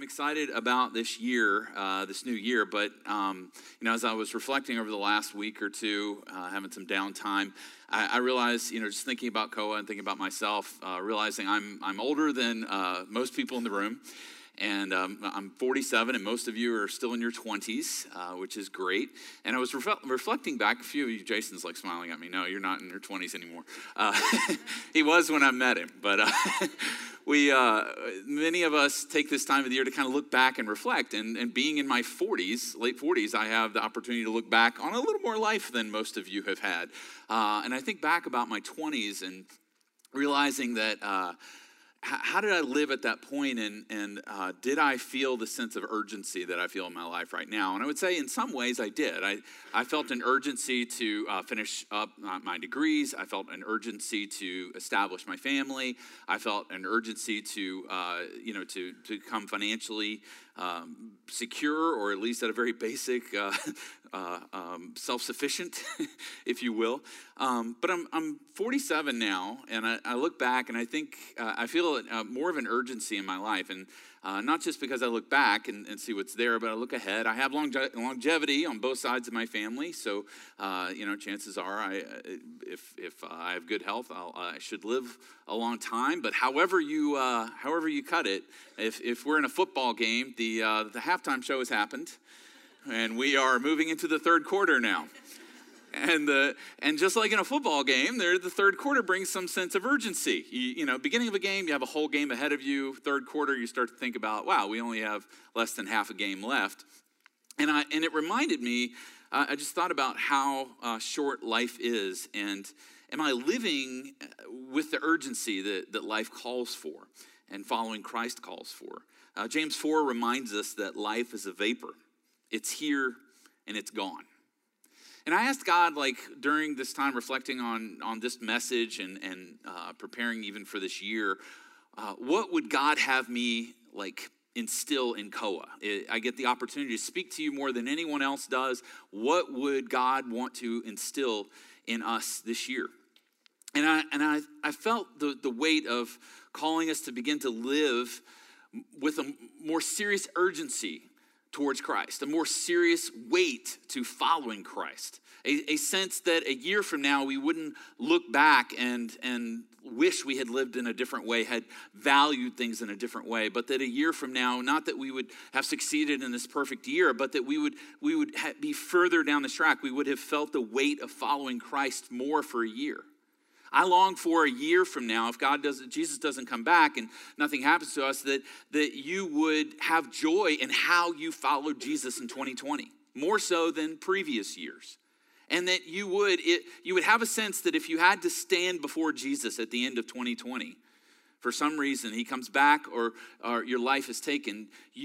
I'm excited about this year, this new year. But as I was reflecting over the last week or two, having some downtime, I realized, just thinking about Koa and thinking about myself, realizing I'm older than most people in the room. And I'm 47, and most of you are still in your 20s, which is great. And I was reflecting back. A few of you, Jason's like smiling at me. No, you're not in your 20s anymore. He was when I met him. But many of us take this time of the year to kind of look back and reflect. And being in my 40s, late 40s, I have the opportunity to look back on a little more life than most of you have had. And I think back about my 20s and realizing that how did I live at that point, and did I feel the sense of urgency that I feel in my life right now? And I would say in some ways I did. I felt an urgency to finish up my degrees. I felt an urgency to establish my family. I felt an urgency to become financially secure, or at least at a very basic self-sufficient, if you will. But I'm 47 now, and I look back, and I think I feel more of an urgency in my life. And not just because I look back and see what's there, but I look ahead. I have longevity on both sides of my family, so chances are, if I have good health, I should live a long time. But however you cut it, if we're in a football game, the halftime show has happened, and we are moving into the third quarter now. And just like in a football game, the third quarter brings some sense of urgency. Beginning of a game, you have a whole game ahead of you. Third quarter, you start to think about, wow, we only have less than half a game left. And it reminded me, I just thought about how short life is, and am I living with the urgency that life calls for and following Christ calls for? James 4 reminds us that life is a vapor. It's here and it's gone. And I asked God, during this time reflecting on this message and preparing even for this year, what would God have me instill in Koa? I get the opportunity to speak to you more than anyone else does. What would God want to instill in us this year? And I felt the weight of calling us to begin to live with a more serious urgency towards Christ, a more serious weight to following Christ, a sense that a year from now we wouldn't look back and wish we had lived in a different way, had valued things in a different way, but that a year from now, not that we would have succeeded in this perfect year, but that we would be further down this track. We would have felt the weight of following Christ more for a year. I long for a year from now, if Jesus doesn't come back and nothing happens to us, that you would have joy in how you followed Jesus in 2020, more so than previous years. And that you would have a sense that if you had to stand before Jesus at the end of 2020, for some reason he comes back or your life is taken,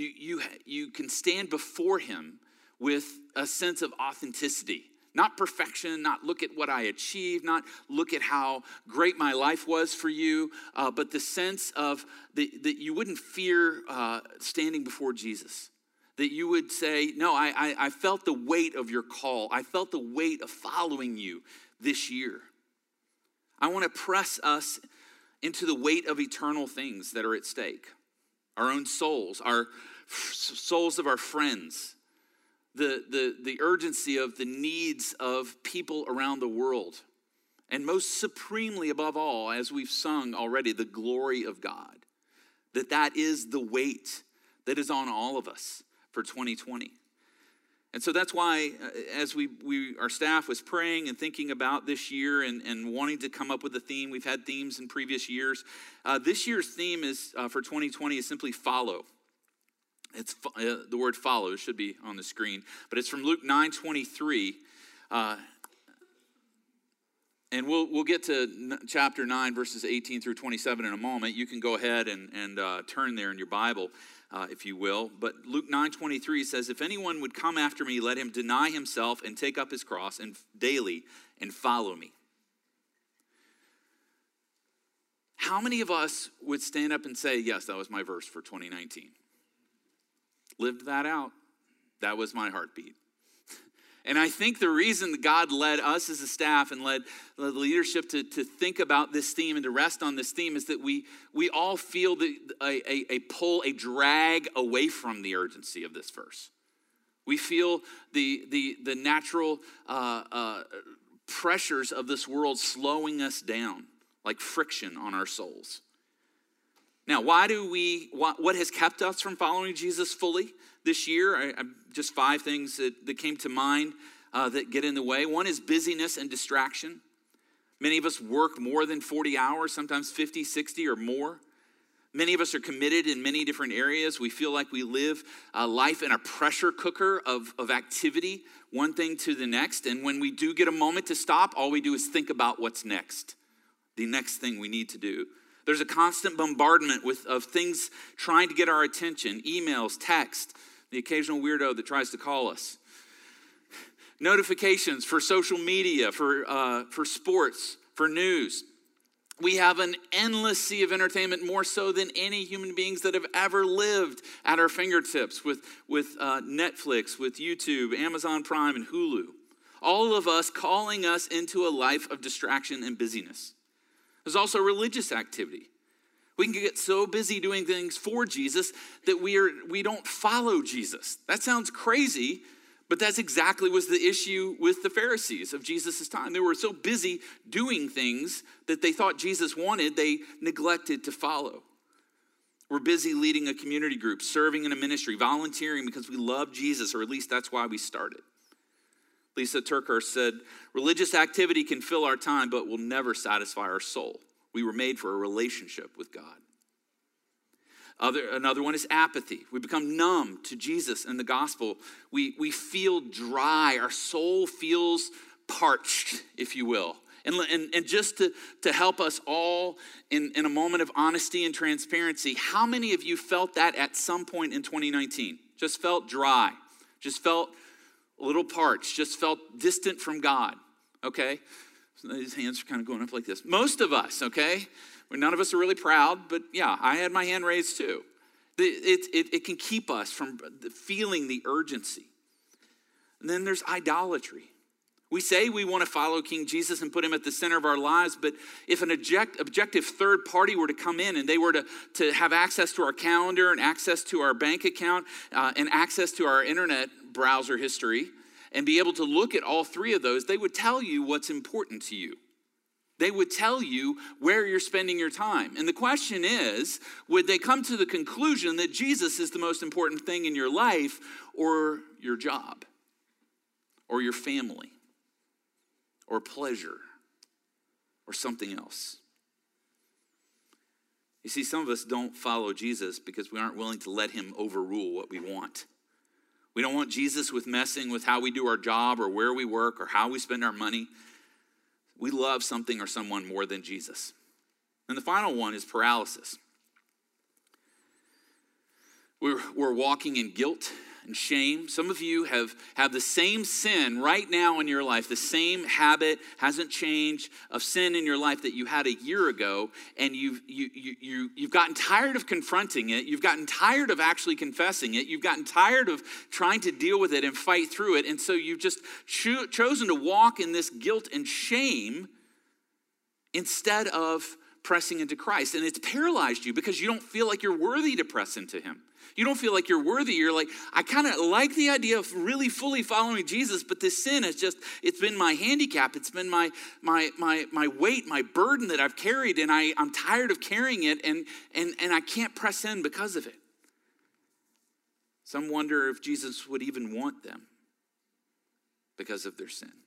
you can stand before him with a sense of authenticity. Not perfection, not look at what I achieved, not look at how great my life was for you, but the sense of that you wouldn't fear standing before Jesus. That you would say, no, I felt the weight of your call. I felt the weight of following you this year. I want to press us into the weight of eternal things that are at stake. Our own souls, our souls of our friends, the urgency of the needs of people around the world. And most supremely above all, as we've sung already, the glory of God. That is the weight that is on all of us for 2020. And so that's why as our staff was praying and thinking about this year and wanting to come up with a theme, we've had themes in previous years. This year's theme is for 2020 is simply follow. It's the word follow. It should be on the screen. But it's from Luke 9:23. And we'll get to chapter 9, verses 18 through 27 in a moment. You can go ahead and turn there in your Bible, if you will. But Luke 9:23 says, if anyone would come after me, let him deny himself and take up his cross daily and follow me. How many of us would stand up and say, yes, that was my verse for 2019? Lived that out. That was my heartbeat. And I think the reason that God led us as a staff and led the leadership to think about this theme and to rest on this theme is that we all feel a pull, a drag away from the urgency of this verse. We feel the natural pressures of this world slowing us down like friction on our souls. Now, what has kept us from following Jesus fully this year? Just 5 things that came to mind that get in the way. One is busyness and distraction. Many of us work more than 40 hours, sometimes 50, 60 or more. Many of us are committed in many different areas. We feel like we live life in a pressure cooker of activity, one thing to the next. And when we do get a moment to stop, all we do is think about what's next, the next thing we need to do. There's a constant bombardment of things trying to get our attention, emails, text, the occasional weirdo that tries to call us. Notifications for social media, for sports, for news. We have an endless sea of entertainment, more so than any human beings that have ever lived, at our fingertips with Netflix, with YouTube, Amazon Prime, and Hulu. All of us calling us into a life of distraction and busyness. There's also religious activity. We can get so busy doing things for Jesus that we don't follow Jesus. That sounds crazy, but that's exactly was the issue with the Pharisees of Jesus' time. They were so busy doing things that they thought Jesus wanted, they neglected to follow. We're busy leading a community group, serving in a ministry, volunteering because we love Jesus, or at least that's why we started. Lisa Turkhurst said, religious activity can fill our time, but will never satisfy our soul. We were made for a relationship with God. Another one is apathy. We become numb to Jesus and the gospel. We feel dry. Our soul feels parched, if you will. And just to help us all in a moment of honesty and transparency, how many of you felt that at some point in 2019? Just felt dry, just felt a little parched, just felt distant from God, okay? So these hands are kind of going up like this. Most of us, okay? None of us are really proud, but yeah, I had my hand raised too. It can keep us from feeling the urgency. And then there's idolatry. We say we want to follow King Jesus and put him at the center of our lives, but if an objective third party were to come in and they were to have access to our calendar and access to our bank account and access to our internet browser history and be able to look at all 3 of those, they would tell you what's important to you. They would tell you where you're spending your time. And the question is, would they come to the conclusion that Jesus is the most important thing in your life, or your job, or your family, or pleasure, or something else? You see, some of us don't follow Jesus because we aren't willing to let him overrule what we want. We don't want Jesus with messing with how we do our job or where we work or how we spend our money. We love something or someone more than Jesus. And the final one is paralysis. We're walking in guilt and shame. Some of you have the same sin right now in your life, the same habit hasn't changed of sin in your life that you had a year ago, and you've gotten tired of confronting it. You've gotten tired of actually confessing it. You've gotten tired of trying to deal with it and fight through it, and so you've just chosen to walk in this guilt and shame instead of pressing into Christ. And it's paralyzed you because you don't feel like you're worthy to press into him. You don't feel like you're worthy. You're like, I kind of like the idea of really fully following Jesus, but this sin is just, it's been my handicap. It's been my weight, my burden that I've carried, and I'm tired of carrying it, and I can't press in because of it. Some wonder if Jesus would even want them because of their sin.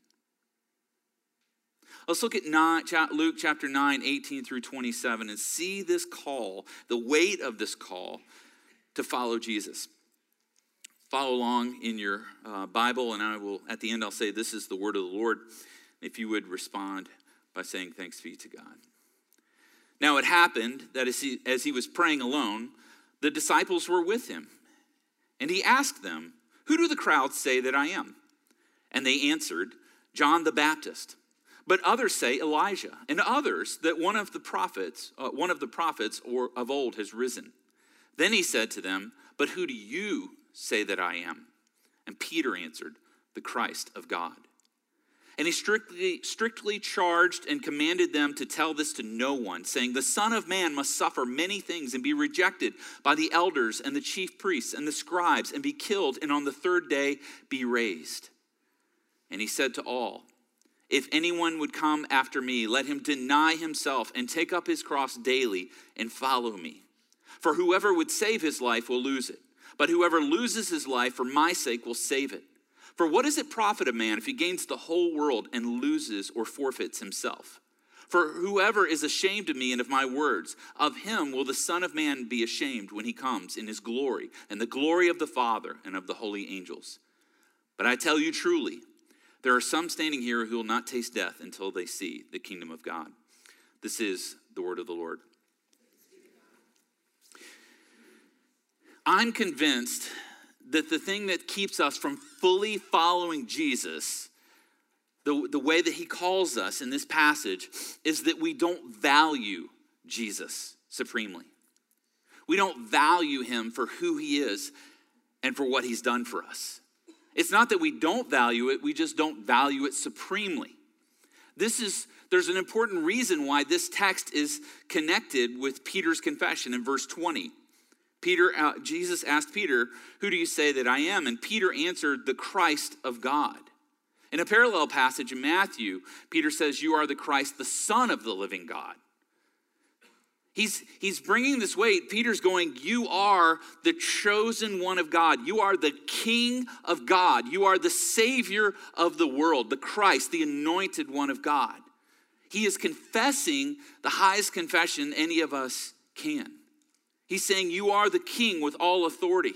Let's look at Luke chapter 9, 18 through 27, and see this call, the weight of this call to follow Jesus. Follow along in your Bible, and I will, at the end, I'll say, this is the word of the Lord. If you would respond by saying, thanks be to God. Now it happened that as he was praying alone, the disciples were with him. And he asked them, who do the crowds say that I am? And they answered, John the Baptist. But others say Elijah, and others that one of the prophets or of old has risen. Then he said to them, but who do you say that I am? And Peter answered, the Christ of God. And he strictly charged and commanded them to tell this to no one, saying, the Son of Man must suffer many things and be rejected by the elders and the chief priests and the scribes and be killed, and on the third day be raised. And he said to all, if anyone would come after me, let him deny himself and take up his cross daily and follow me. For whoever would save his life will lose it, but whoever loses his life for my sake will save it. For what does it profit a man if he gains the whole world and loses or forfeits himself? For whoever is ashamed of me and of my words, of him will the Son of Man be ashamed when he comes in his glory and the glory of the Father and of the holy angels. But I tell you truly, there are some standing here who will not taste death until they see the kingdom of God. This is the word of the Lord. I'm convinced that the thing that keeps us from fully following Jesus, the way that he calls us in this passage, is that we don't value Jesus supremely. We don't value him for who he is and for what he's done for us. It's not that we don't value it, we just don't value it supremely. There's an important reason why this text is connected with Peter's confession in verse 20. Jesus asked Peter, who do you say that I am? And Peter answered, the Christ of God. In a parallel passage in Matthew, Peter says, you are the Christ, the Son of the living God. He's bringing this weight. Peter's going, you are the chosen one of God. You are the King of God. You are the Savior of the world, the Christ, the anointed one of God. He is confessing the highest confession any of us can. He's saying, you are the king with all authority.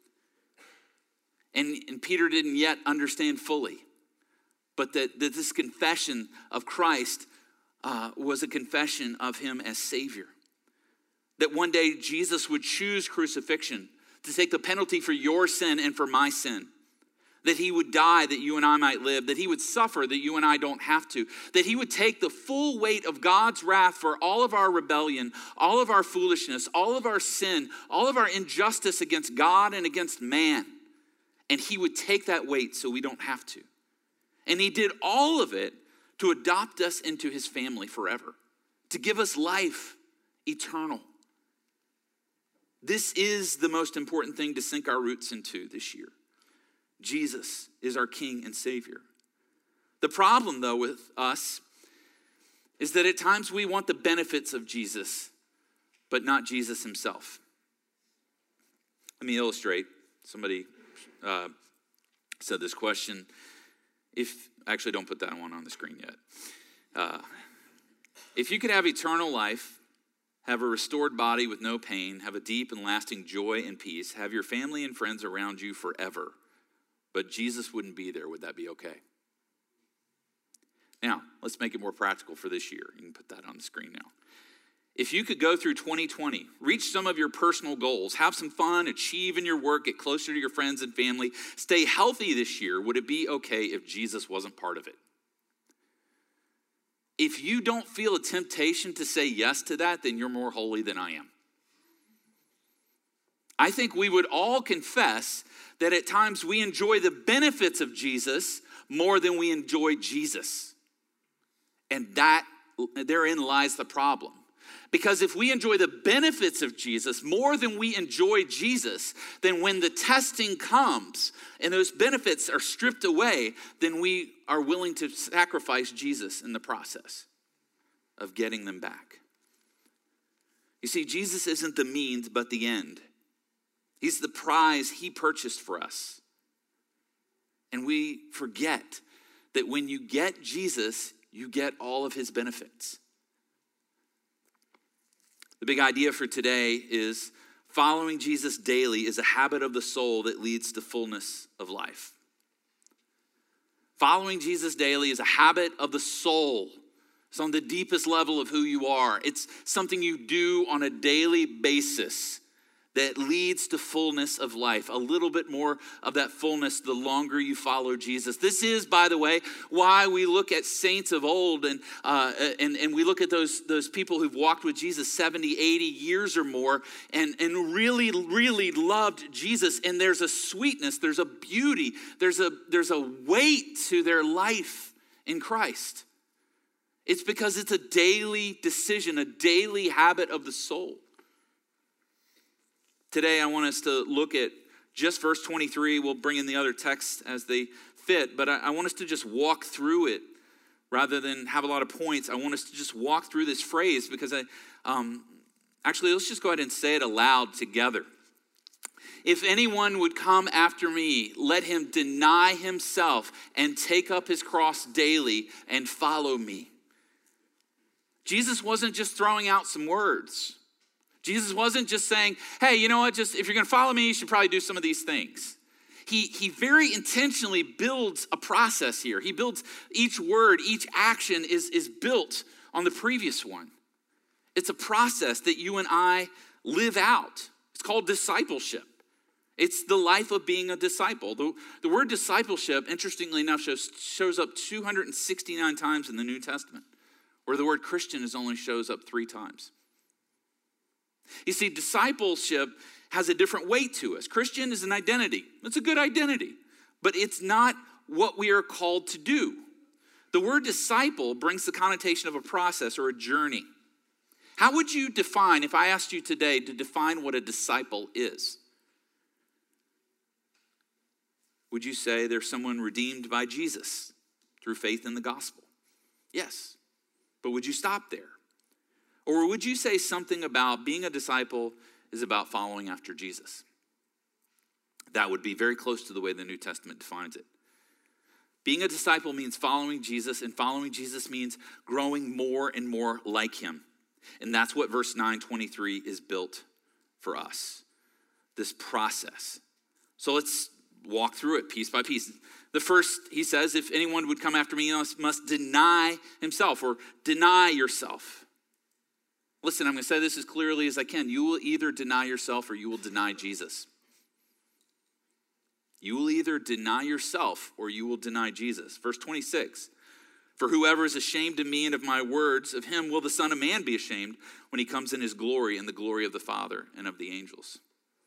And Peter didn't yet understand fully, but that this confession of Christ was a confession of him as Savior. That one day Jesus would choose crucifixion to take the penalty for your sin and for my sin. That he would die that you and I might live, that he would suffer that you and I don't have to, that he would take the full weight of God's wrath for all of our rebellion, all of our foolishness, all of our sin, all of our injustice against God and against man. And he would take that weight so we don't have to. And he did all of it to adopt us into his family forever, to give us life eternal. This is the most important thing to sink our roots into this year. Jesus is our King and Savior. The problem, though, with us is that at times we want the benefits of Jesus, but not Jesus himself. Let me illustrate. Somebody said this question. Actually, don't put that one on the screen yet. If you could have eternal life, have a restored body with no pain, have a deep and lasting joy and peace, have your family and friends around you forever, but Jesus wouldn't be there, would that be okay? Now, let's make it more practical for this year. You can put that on the screen now. If you could go through 2020, reach some of your personal goals, have some fun, achieve in your work, get closer to your friends and family, stay healthy this year, would it be okay if Jesus wasn't part of it? If you don't feel a temptation to say yes to that, then you're more holy than I am. I think we would all confess that at times we enjoy the benefits of Jesus more than we enjoy Jesus. And therein lies the problem. Because if we enjoy the benefits of Jesus more than we enjoy Jesus, then when the testing comes and those benefits are stripped away, then we are willing to sacrifice Jesus in the process of getting them back. You see, Jesus isn't the means but the end. He's the prize he purchased for us. And we forget that when you get Jesus, you get all of his benefits. The big idea for today is following Jesus daily is a habit of the soul that leads to fullness of life. Following Jesus daily is a habit of the soul. It's on the deepest level of who you are. It's something you do on a daily basis that leads to fullness of life. A little bit more of that fullness the longer you follow Jesus. This is, by the way, why we look at saints of old and we look at those people who've walked with Jesus 70, 80 years or more and really, really loved Jesus. And there's a sweetness, there's a beauty, there's a weight to their life in Christ. It's because it's a daily decision, a daily habit of the soul. Today, I want us to look at just verse 23. We'll bring in the other texts as they fit, but I want us to just walk through it rather than have a lot of points. I want us to just walk through this phrase because actually, let's just go ahead and say it aloud together. If anyone would come after me, let him deny himself and take up his cross daily and follow me. Jesus wasn't just throwing out some words. Jesus wasn't just saying, hey, you know what, just if you're going to follow me, you should probably do some of these things. He very intentionally builds a process here. He builds each word, each action is built on the previous one. It's a process that you and I live out. It's called discipleship. It's the life of being a disciple. The word discipleship, interestingly enough, shows up 269 times in the New Testament, where the word Christian only shows up 3 times. You see, discipleship has a different weight to us. Christian is an identity. It's a good identity, but it's not what we are called to do. The word disciple brings the connotation of a process or a journey. How would you define, if I asked you today to define what a disciple is? Would you say there's someone redeemed by Jesus through faith in the gospel? Yes. But would you stop there? Or would you say something about being a disciple is about following after Jesus? That would be very close to the way the New Testament defines it. Being a disciple means following Jesus, and following Jesus means growing more and more like him. And that's what verse 9:23 is built for us, this process. So let's walk through it piece by piece. The first, he says, if anyone would come after me, he must deny himself or deny yourself. Listen, I'm going to say this as clearly as I can. You will either deny yourself or you will deny Jesus. You will either deny yourself or you will deny Jesus. Verse 26, for whoever is ashamed of me and of my words, of him will the Son of Man be ashamed when he comes in his glory and the glory of the Father and of the angels.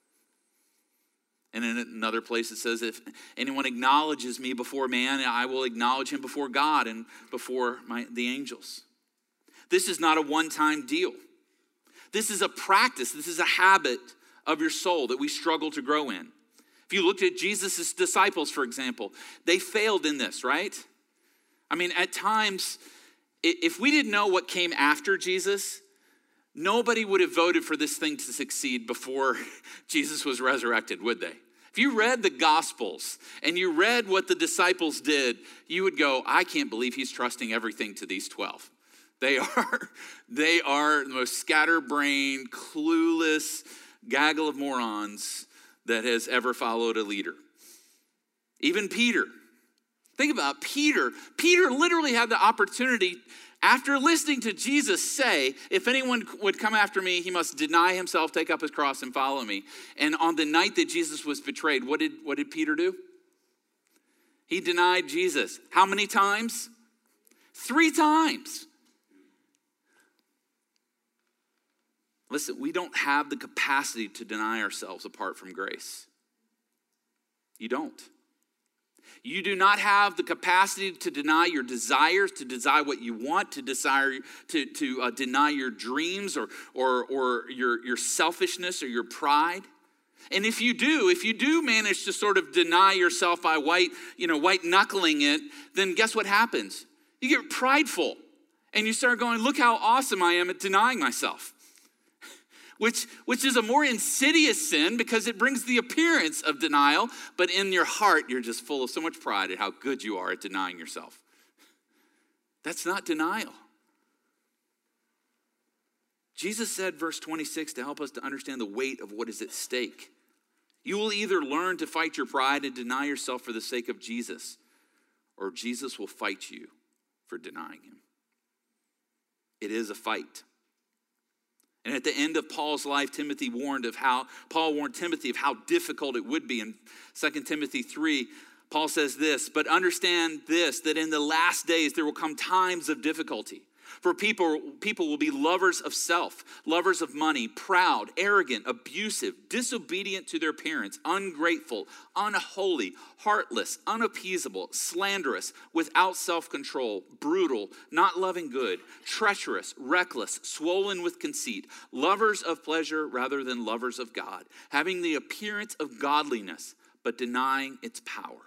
And in another place it says, if anyone acknowledges me before man, I will acknowledge him before God and before the angels. This is not a one-time deal. This is a practice. This is a habit of your soul that we struggle to grow in. If you looked at Jesus' disciples, for example, they failed in this, right? I mean, at times, if we didn't know what came after Jesus, nobody would have voted for this thing to succeed before Jesus was resurrected, would they? If you read the Gospels and you read what the disciples did, you would go, I can't believe he's trusting everything to these 12. They are the most scatterbrained, clueless gaggle of morons that has ever followed a leader. Even Peter. Think about Peter. Peter literally had the opportunity, after listening to Jesus say, if anyone would come after me, he must deny himself, take up his cross, and follow me. And on the night that Jesus was betrayed, what did Peter do? He denied Jesus. How many times? 3 times. Listen, we don't have the capacity to deny ourselves apart from grace. You don't. You do not have the capacity to deny your desires, to desire what you want, to desire to deny your dreams or your selfishness or your pride. And if you do manage to sort of deny yourself by white knuckling it, then guess what happens? You get prideful and you start going, look how awesome I am at denying myself. Which is a more insidious sin because it brings the appearance of denial, but in your heart, you're just full of so much pride at how good you are at denying yourself. That's not denial. Jesus said, verse 26, to help us to understand the weight of what is at stake. You will either learn to fight your pride and deny yourself for the sake of Jesus, or Jesus will fight you for denying him. It is a fight. And at the end of Paul's life, Paul warned Timothy of how difficult it would be. In 2 Timothy 3, Paul says this, but understand this, that in the last days there will come times of difficulty. For people will be lovers of self, lovers of money, proud, arrogant, abusive, disobedient to their parents, ungrateful, unholy, heartless, unappeasable, slanderous, without self-control, brutal, not loving good, treacherous, reckless, swollen with conceit, lovers of pleasure rather than lovers of God, having the appearance of godliness, but denying its power.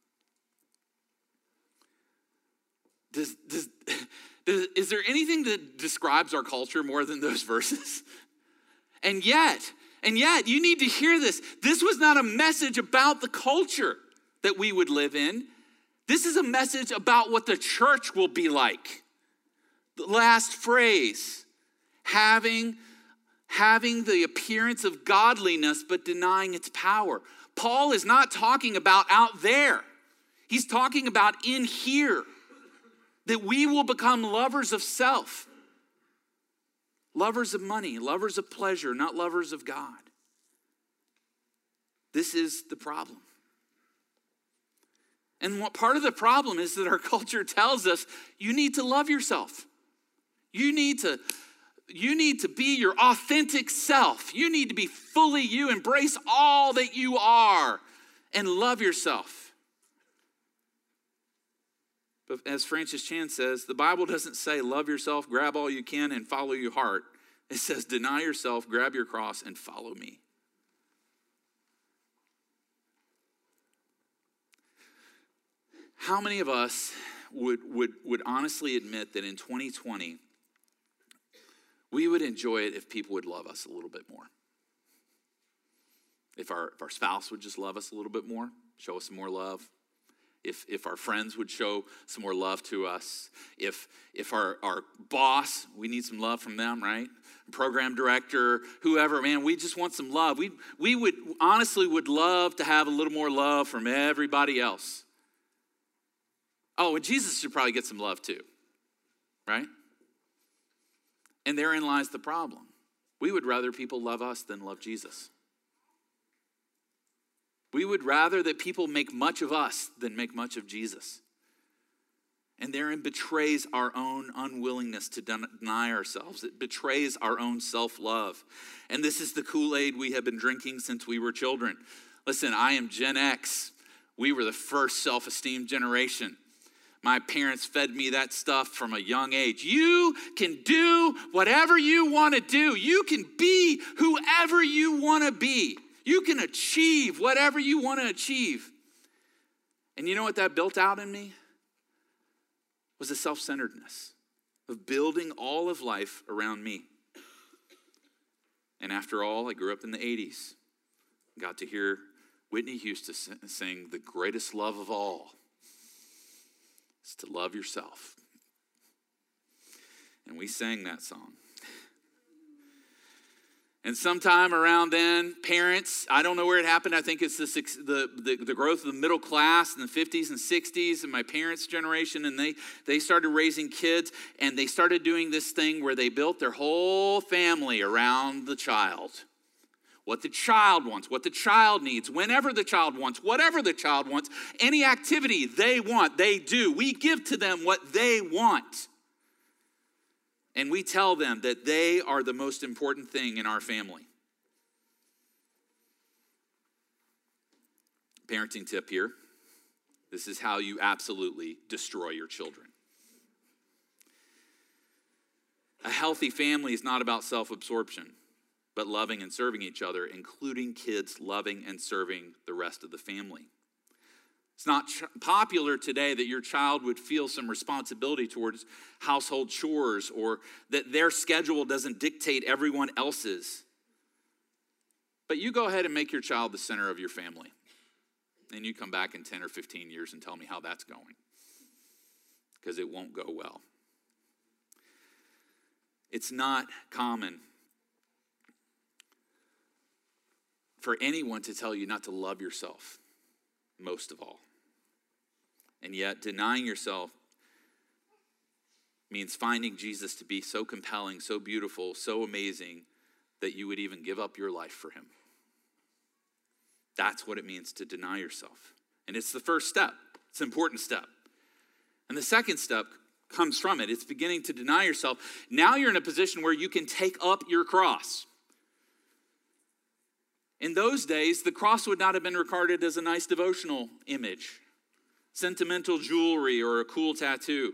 Is there anything that describes our culture more than those verses? And yet, you need to hear this. This was not a message about the culture that we would live in. This is a message about what the church will be like. The last phrase, having the appearance of godliness, but denying its power. Paul is not talking about out there. He's talking about in here. That we will become lovers of self, lovers of money, lovers of pleasure, not lovers of God. This is the problem. And what part of the problem is that our culture tells us you need to love yourself. You need to be your authentic self. You need to be fully you, embrace all that you are, and love yourself. But as Francis Chan says, the Bible doesn't say love yourself, grab all you can, and follow your heart. It says deny yourself, grab your cross, and follow me. How many of us would honestly admit that in 2020, we would enjoy it if people would love us a little bit more? If our spouse would just love us a little bit more, show us some more love. If our friends would show some more love to us, if our boss, we need some love from them, right? Program director, whoever, man, we just want some love. We would honestly would love to have a little more love from everybody else. Oh, and Jesus should probably get some love too, right? And therein lies the problem. We would rather people love us than love Jesus. We would rather that people make much of us than make much of Jesus. And therein betrays our own unwillingness to deny ourselves. It betrays our own self-love. And this is the Kool-Aid we have been drinking since we were children. Listen, I am Gen X. We were the first self-esteem generation. My parents fed me that stuff from a young age. You can do whatever you want to do. You can be whoever you want to be. You can achieve whatever you want to achieve. And you know what that built out in me? Was a self-centeredness of building all of life around me. And after all, I grew up in the 80s. Got to hear Whitney Houston sing, "The greatest love of all is to love yourself." And we sang that song. And sometime around then, parents, I don't know where it happened. I think it's the growth of the middle class in the 50s and 60s and my parents' generation. And they started raising kids. And they started doing this thing where they built their whole family around the child. What the child wants, what the child needs, whenever the child wants, whatever the child wants, any activity they want, they do. We give to them what they want. And we tell them that they are the most important thing in our family. Parenting tip here. This is how you absolutely destroy your children. A healthy family is not about self-absorption, but loving and serving each other, including kids loving and serving the rest of the family. It's not popular today that your child would feel some responsibility towards household chores or that their schedule doesn't dictate everyone else's. But you go ahead and make your child the center of your family. And you come back in 10 or 15 years and tell me how that's going. Because it won't go well. It's not common for anyone to tell you not to love yourself, most of all. And yet, denying yourself means finding Jesus to be so compelling, so beautiful, so amazing, that you would even give up your life for him. That's what it means to deny yourself. And it's the first step. It's an important step. And the second step comes from it. It's beginning to deny yourself. Now you're in a position where you can take up your cross. In those days, the cross would not have been regarded as a nice devotional image, sentimental jewelry, or a cool tattoo.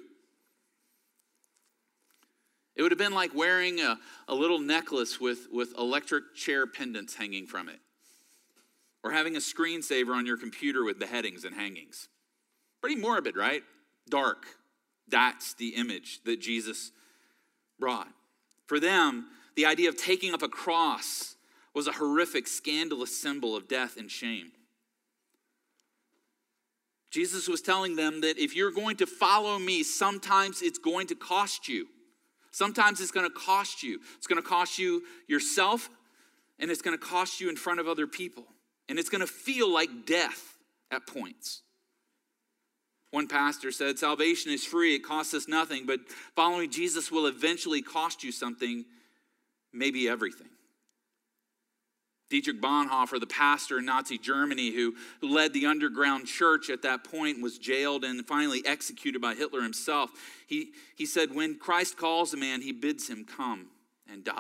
It would have been like wearing a little necklace with electric chair pendants hanging from it, or having a screensaver on your computer with beheadings and hangings. Pretty morbid, right? Dark. That's the image that Jesus brought. For them, the idea of taking up a cross was a horrific, scandalous symbol of death and shame. Jesus was telling them that if you're going to follow me, sometimes it's going to cost you. Sometimes it's going to cost you. It's going to cost you yourself, and it's going to cost you in front of other people. And it's going to feel like death at points. One pastor said, salvation is free, it costs us nothing, but following Jesus will eventually cost you something, maybe everything. Dietrich Bonhoeffer, the pastor in Nazi Germany who led the underground church at that point, was jailed and finally executed by Hitler himself. He said, when Christ calls a man, he bids him come and die.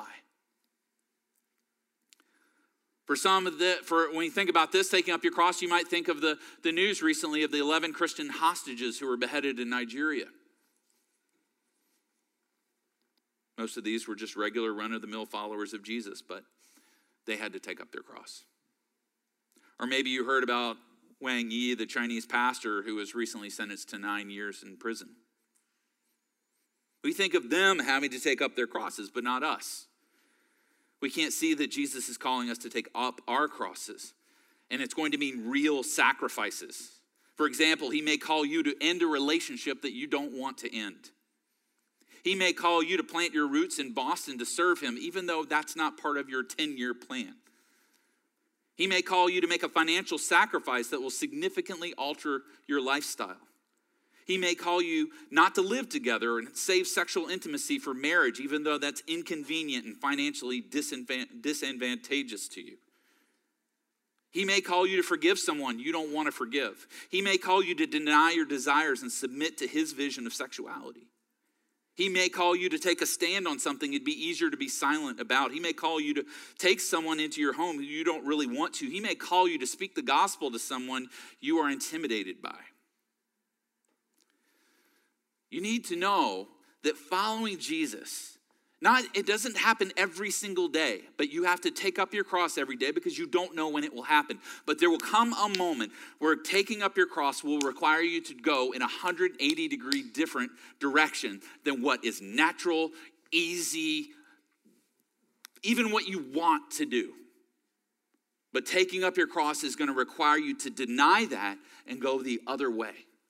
For when you think about this, taking up your cross, you might think of the news recently of the 11 Christian hostages who were beheaded in Nigeria. Most of these were just regular run-of-the-mill followers of Jesus, but they had to take up their cross. Or maybe you heard about Wang Yi, the Chinese pastor who was recently sentenced to 9 years in prison. We think of them having to take up their crosses, but not us. We can't see that Jesus is calling us to take up our crosses, and it's going to mean real sacrifices. For example, he may call you to end a relationship that you don't want to end. He may call you to plant your roots in Boston to serve him, even though that's not part of your 10-year plan. He may call you to make a financial sacrifice that will significantly alter your lifestyle. He may call you not to live together and save sexual intimacy for marriage, even though that's inconvenient and financially disadvantageous to you. He may call you to forgive someone you don't want to forgive. He may call you to deny your desires and submit to his vision of sexuality. He may call you to take a stand on something it'd be easier to be silent about. He may call you to take someone into your home who you don't really want to. He may call you to speak the gospel to someone you are intimidated by. You need to know that following Jesus, it doesn't happen every single day, but you have to take up your cross every day because you don't know when it will happen. But there will come a moment where taking up your cross will require you to go in a 180-degree different direction than what is natural, easy, even what you want to do. But taking up your cross is going to require you to deny that and go the other way.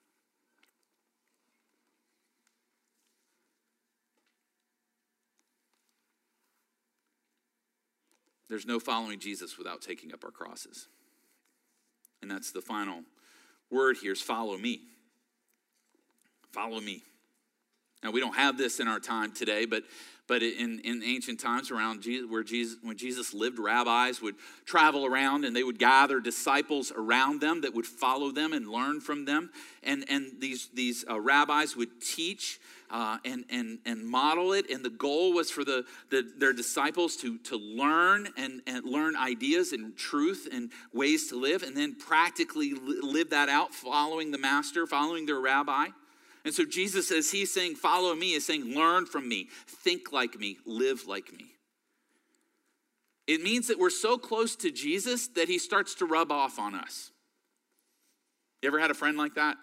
There's no following Jesus without taking up our crosses. And that's the final word here is follow me. Follow me. Now, we don't have this in our time today, but in ancient times around Jesus, when Jesus lived, rabbis would travel around and they would gather disciples around them that would follow them and learn from them. And these rabbis would teach and model it. And the goal was for their disciples to learn and learn ideas and truth and ways to live, and then practically live that out, following the master, following their rabbi. And so Jesus, as he's saying, follow me, is saying, learn from me, think like me, live like me. It means that we're so close to Jesus that he starts to rub off on us. You ever had a friend like that?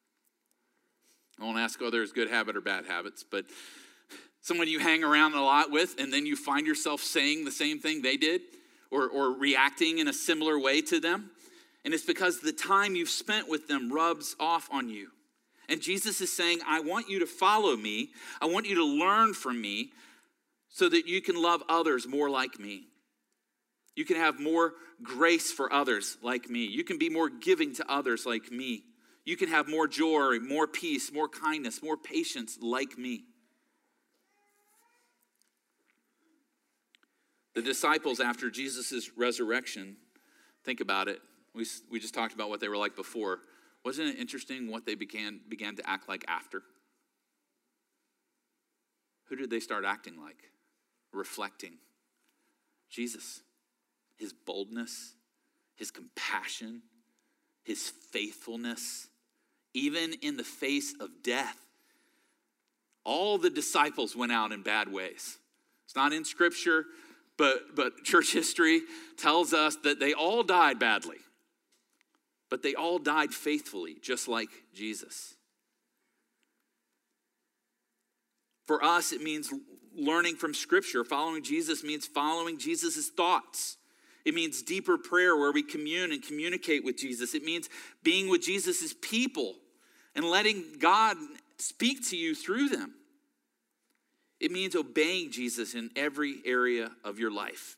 I won't ask whether it's good habit or bad habits, but someone you hang around a lot with and then you find yourself saying the same thing they did or reacting in a similar way to them. And it's because the time you've spent with them rubs off on you. And Jesus is saying, I want you to follow me. I want you to learn from me so that you can love others more like me. You can have more grace for others like me. You can be more giving to others like me. You can have more joy, more peace, more kindness, more patience like me. The disciples, after Jesus' resurrection, think about it. We just talked about what they were like before. Wasn't it interesting what they began to act like after? Who did they start acting like? Reflecting Jesus. His boldness, his compassion, his faithfulness, even in the face of death. All the disciples went out in bad ways. It's not in Scripture, but church history tells us that they all died badly. But they all died faithfully, just like Jesus. For us, it means learning from Scripture. Following Jesus means following Jesus' thoughts. It means deeper prayer where we commune and communicate with Jesus. It means being with Jesus' people and letting God speak to you through them. It means obeying Jesus in every area of your life.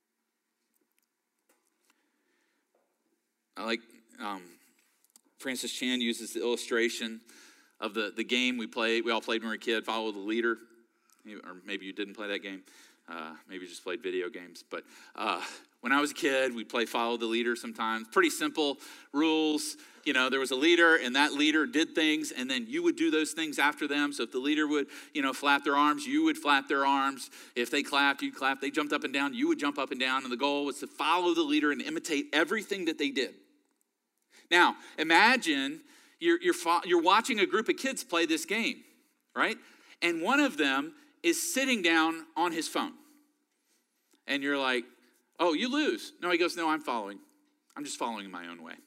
I like Francis Chan uses the illustration of the game we all played when we were a kid, Follow the Leader. Or maybe you didn't play that game. Maybe you just played video games. But when I was a kid, we'd play Follow the Leader sometimes. Pretty simple rules. You know, there was a leader, and that leader did things, and then you would do those things after them. So if the leader would, flap their arms, you would flap their arms. If they clapped, you'd clap. They jumped up and down, you would jump up and down. And the goal was to follow the leader and imitate everything that they did. Now, imagine you're watching a group of kids play this game, right? And one of them is sitting down on his phone. And you're like, oh, you lose. No, he goes, no, I'm following. I'm just following in my own way.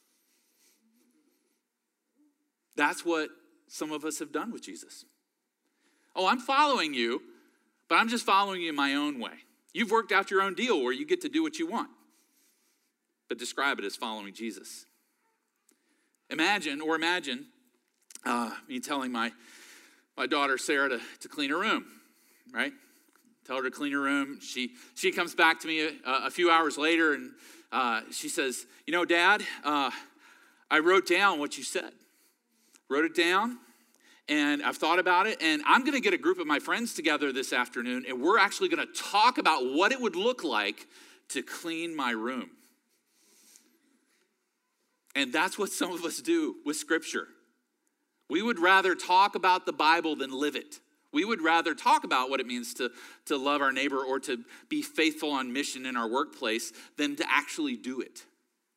That's what some of us have done with Jesus. Oh, I'm following you, but I'm just following you in my own way. You've worked out your own deal where you get to do what you want. But describe it as following Jesus. Imagine me telling my daughter Sarah to clean her room, right? Tell her to clean her room. She comes back to me a few hours later and she says, Dad, I wrote down what you said. Wrote it down, and I've thought about it, and I'm going to get a group of my friends together this afternoon, and we're actually going to talk about what it would look like to clean my room. And that's what some of us do with Scripture. We would rather talk about the Bible than live it. We would rather talk about what it means to love our neighbor or to be faithful on mission in our workplace than to actually do it.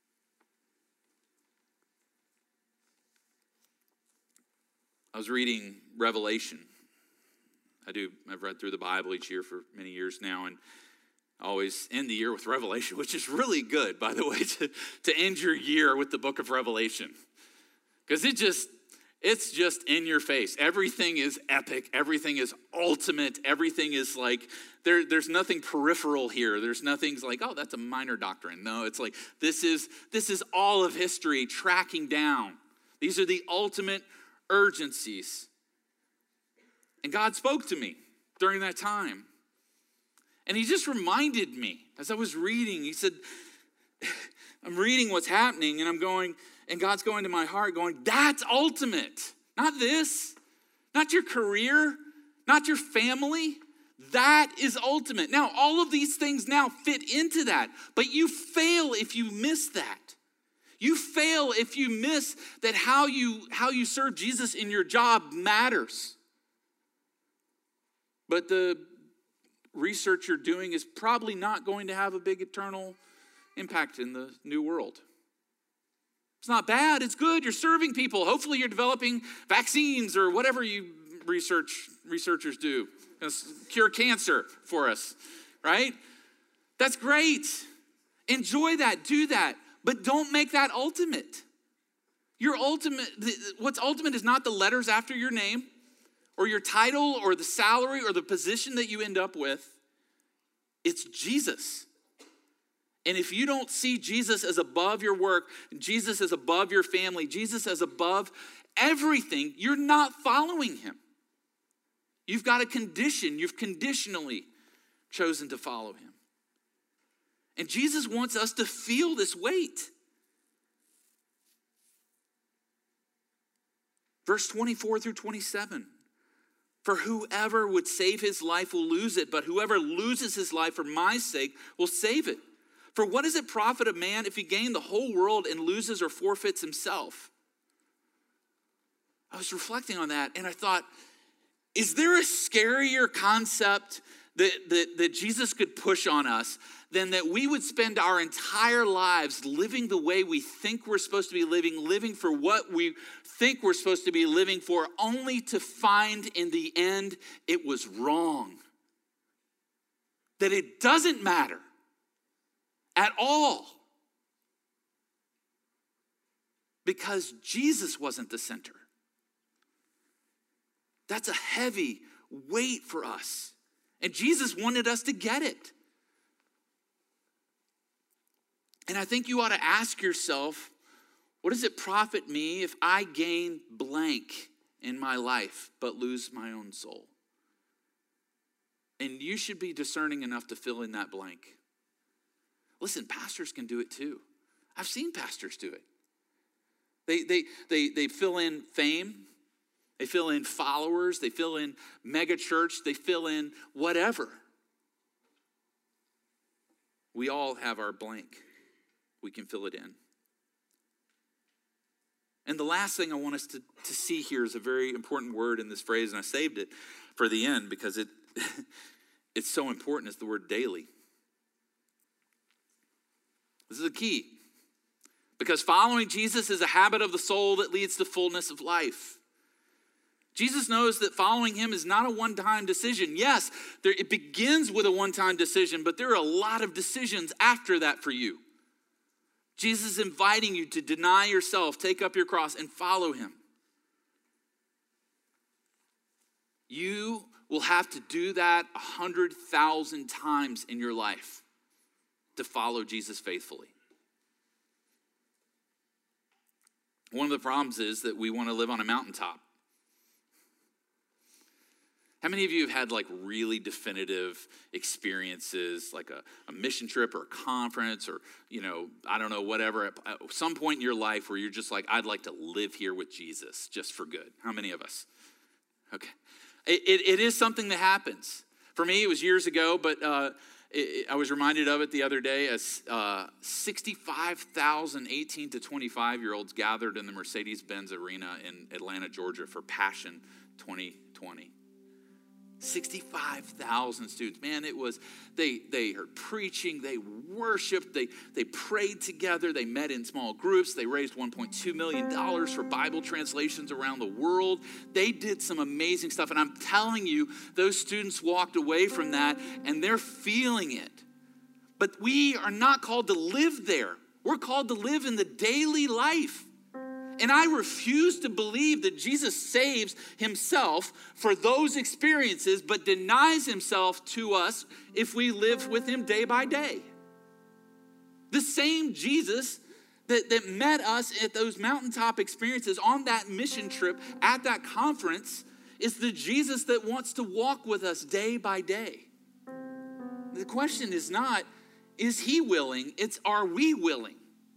I was reading Revelation. I've read through the Bible each year for many years now, and I always end the year with Revelation, which is really good, by the way, to end your year with the book of Revelation. Because it's just in your face. Everything is epic. Everything is ultimate. Everything is like, there's nothing peripheral here. There's nothing like, oh, that's a minor doctrine. No, it's like, this is all of history tracking down. These are the ultimate urgencies. And God spoke to me during that time. And he just reminded me as I was reading, he said, I'm reading what's happening and God's going to my heart going, that's ultimate. Not this, not your career, not your family. That is ultimate. Now, all of these things now fit into that, but you fail if you miss that. You fail if you miss that how you serve Jesus in your job matters. But the research you're doing is probably not going to have a big eternal impact in the new world. It's not bad, it's good. You're serving people. Hopefully you're developing vaccines or whatever you researchers do. Cure cancer for us, right? That's great. Enjoy that, do that. But don't make that ultimate. What's ultimate is not the letters after your name or your title or the salary or the position that you end up with. It's Jesus. And if you don't see Jesus as above your work, Jesus as above your family, Jesus as above everything, you're not following him. You've got a condition. You've conditionally chosen to follow him. And Jesus wants us to feel this weight. Verse 24 through 27. For whoever would save his life will lose it, but whoever loses his life for my sake will save it. For what does it profit a man if he gain the whole world and loses or forfeits himself? I was reflecting on that and I thought, is there a scarier concept that Jesus could push on us than that we would spend our entire lives living the way we think we're supposed to be living for what we think we're supposed to be living for, only to find in the end it was wrong? That it doesn't matter at all because Jesus wasn't the center. That's a heavy weight for us. And Jesus wanted us to get it. And I think you ought to ask yourself, what does it profit me if I gain blank in my life but lose my own soul? And you should be discerning enough to fill in that blank. Listen, pastors can do it too. I've seen pastors do it. They fill in fame. They fill in followers. They fill in mega church. They fill in whatever. We all have our blank. We can fill it in. And the last thing I want us to see here is a very important word in this phrase, and I saved it for the end because it's so important. It's the word daily. This is a key. Because following Jesus is a habit of the soul that leads to fullness of life. Jesus knows that following him is not a one-time decision. Yes, it begins with a one-time decision, but there are a lot of decisions after that for you. Jesus is inviting you to deny yourself, take up your cross, and follow him. You will have to do that 100,000 times in your life to follow Jesus faithfully. One of the problems is that we want to live on a mountaintop. How many of you have had like really definitive experiences, like a mission trip or a conference or, I don't know, whatever, at some point in your life where you're just like, I'd like to live here with Jesus just for good? How many of us? Okay. It is something that happens. For me, it was years ago, but I was reminded of it the other day as 65,000 18 to 25-year-olds gathered in the Mercedes-Benz Arena in Atlanta, Georgia for Passion 2020. 65,000 students. Man, it was, they heard preaching, they worshiped, they prayed together, they met in small groups, they raised $1.2 million for Bible translations around the world. They did some amazing stuff, and I'm telling you, those students walked away from that, and they're feeling it. But we are not called to live there. We're called to live in the daily life. And I refuse to believe that Jesus saves himself for those experiences, but denies himself to us if we live with him day by day. The same Jesus that met us at those mountaintop experiences on that mission trip at that conference is the Jesus that wants to walk with us day by day. The question is not, is he willing? It's, are we willing?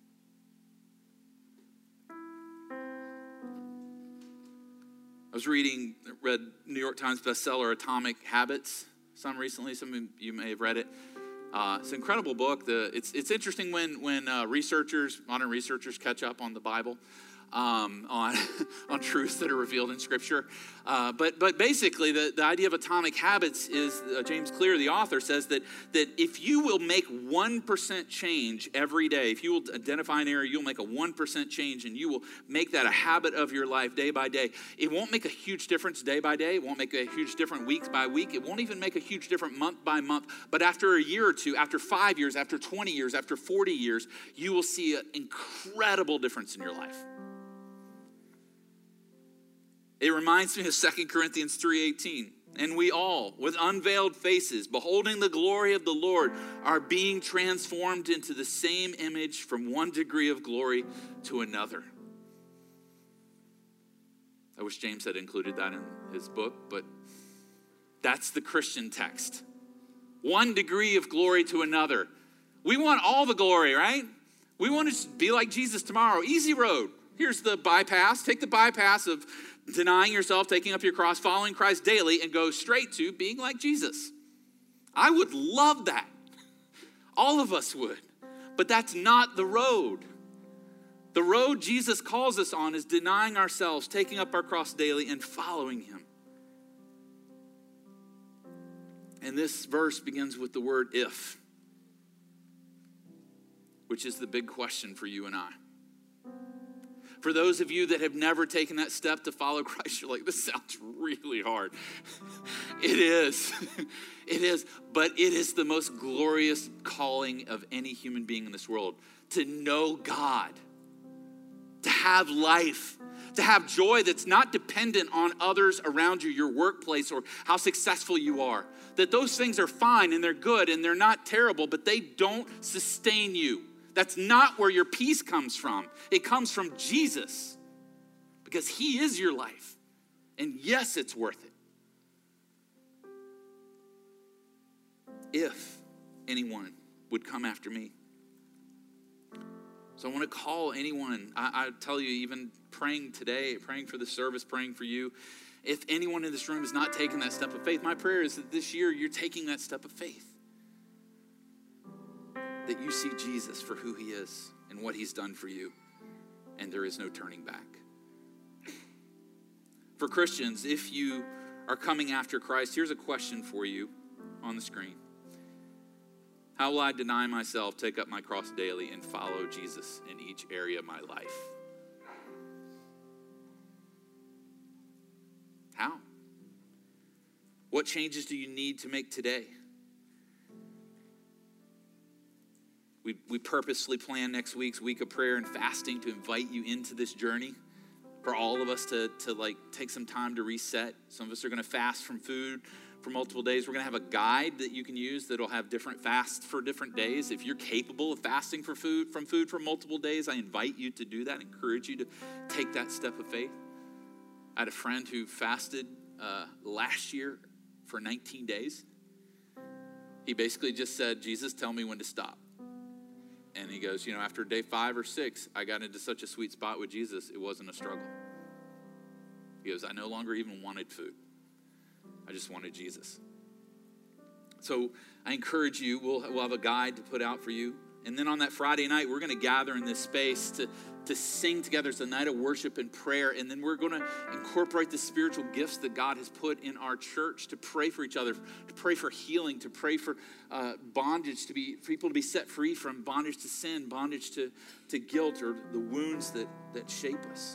I was read New York Times bestseller Atomic Habits some recently. Some of you may have read it. It's an incredible book. It's interesting when modern researchers catch up on the Bible, on truths that are revealed in Scripture. But basically, the idea of atomic habits is, James Clear, the author, says that if you will make 1% change every day, if you will identify an area, you'll make a 1% change, and you will make that a habit of your life day by day. It won't make a huge difference day by day. It won't make a huge difference week by week. It won't even make a huge difference month by month. But after a year or two, after 5 years, after 20 years, after 40 years, you will see an incredible difference in your life. It reminds me of 2 Corinthians 3:18. And we all, with unveiled faces, beholding the glory of the Lord, are being transformed into the same image from one degree of glory to another. I wish James had included that in his book, but that's the Christian text. One degree of glory to another. We want all the glory, right? We want to be like Jesus tomorrow. Easy road. Here's the bypass. Take the bypass of denying yourself, taking up your cross, following Christ daily, and go straight to being like Jesus. I would love that. All of us would. But that's not the road. The road Jesus calls us on is denying ourselves, taking up our cross daily, and following him. And this verse begins with the word if, which is the big question for you and I. For those of you that have never taken that step to follow Christ, you're like, this sounds really hard. It is. It is. But it is the most glorious calling of any human being in this world. To know God. To have life. To have joy that's not dependent on others around you, your workplace, or how successful you are. That those things are fine and they're good and they're not terrible, but they don't sustain you. That's not where your peace comes from. It comes from Jesus. Because he is your life. And yes, it's worth it. If anyone would come after me. So I want to call anyone. I tell you, even praying today, praying for the service, praying for you. If anyone in this room is not taking that step of faith, my prayer is that this year you're taking that step of faith. That you see Jesus for who he is and what he's done for you. And there is no turning back. For Christians, if you are coming after Christ, here's a question for you on the screen. How will I deny myself, take up my cross daily, and follow Jesus in each area of my life? How? What changes do you need to make today? We purposely plan next week's week of prayer and fasting to invite you into this journey. For all of us to take some time to reset. Some of us are going to fast from food for multiple days. We're going to have a guide that you can use that'll have different fasts for different days. If you're capable of fasting from food for multiple days, I invite you to do that. I encourage you to take that step of faith. I had a friend who fasted last year for 19 days. He basically just said, Jesus, tell me when to stop. And he goes, after day 5 or 6, I got into such a sweet spot with Jesus, it wasn't a struggle. He goes, I no longer even wanted food. I just wanted Jesus. So I encourage you, we'll have a guide to put out for you. And then on that Friday night, we're going to gather in this space to sing together. It's a night of worship and prayer. And then we're going to incorporate the spiritual gifts that God has put in our church to pray for each other, to pray for healing, to pray for bondage, for people to be set free from bondage to sin, bondage to guilt, or the wounds that shape us.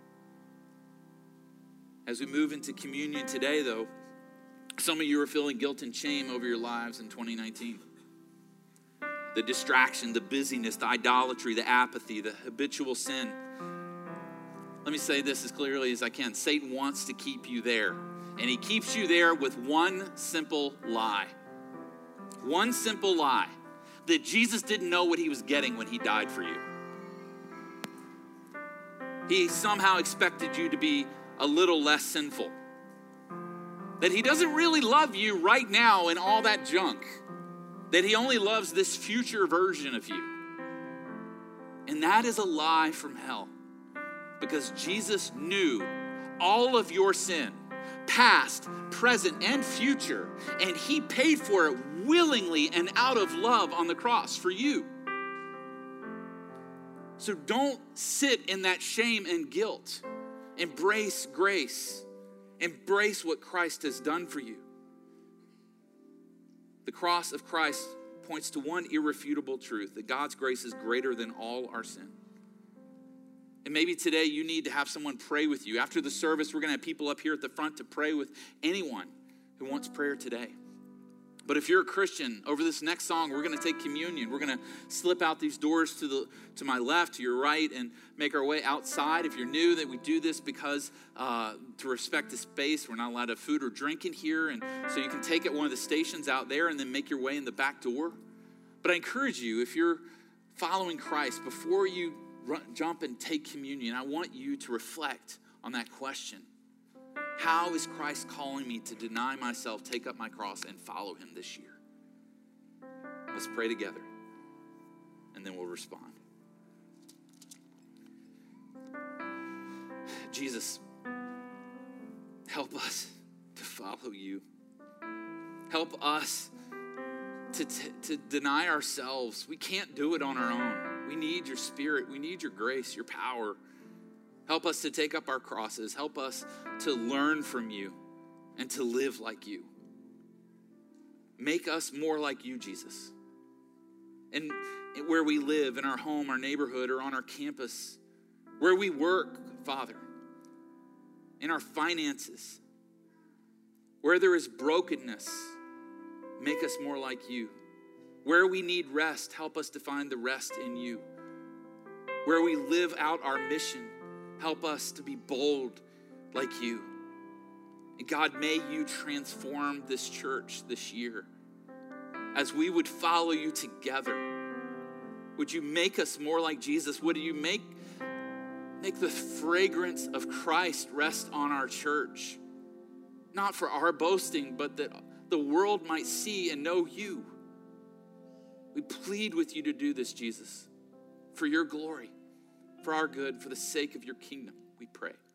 As we move into communion today, though, some of you are feeling guilt and shame over your lives in 2019. The distraction, the busyness, the idolatry, the apathy, the habitual sin. Let me say this as clearly as I can. Satan wants to keep you there. And he keeps you there with one simple lie. One simple lie. That Jesus didn't know what he was getting when he died for you. He somehow expected you to be a little less sinful. That he doesn't really love you right now in all that junk. That he only loves this future version of you. And that is a lie from hell. Because Jesus knew all of your sin, past, present, and future. And he paid for it willingly and out of love on the cross for you. So don't sit in that shame and guilt. Embrace grace. Embrace what Christ has done for you. The cross of Christ points to one irrefutable truth, that God's grace is greater than all our sin. And maybe today you need to have someone pray with you. After the service, we're going to have people up here at the front to pray with anyone who wants prayer today. But if you're a Christian, over this next song, we're going to take communion. We're going to slip out these doors to my left, to your right, and make our way outside. If you're new, that we do this because to respect the space, we're not allowed to have food or drink in here. And so you can take it one of the stations out there and then make your way in the back door. But I encourage you, if you're following Christ, before you jump and take communion, I want you to reflect on that question. How is Christ calling me to deny myself, take up my cross, and follow him this year? Let's pray together, and then we'll respond. Jesus, help us to follow you. Help us to deny ourselves. We can't do it on our own. We need your Spirit. We need your grace, your power. Help us to take up our crosses. Help us to learn from you and to live like you. Make us more like you, Jesus. And where we live, in our home, our neighborhood, or on our campus, where we work, Father, in our finances, where there is brokenness, make us more like you. Where we need rest, help us to find the rest in you. Where we live out our mission, help us to be bold like you. And God, may you transform this church this year as we would follow you together. Would you make us more like Jesus? Would you make the fragrance of Christ rest on our church? Not for our boasting, but that the world might see and know you. We plead with you to do this, Jesus, for your glory, for our good, for the sake of your kingdom, we pray.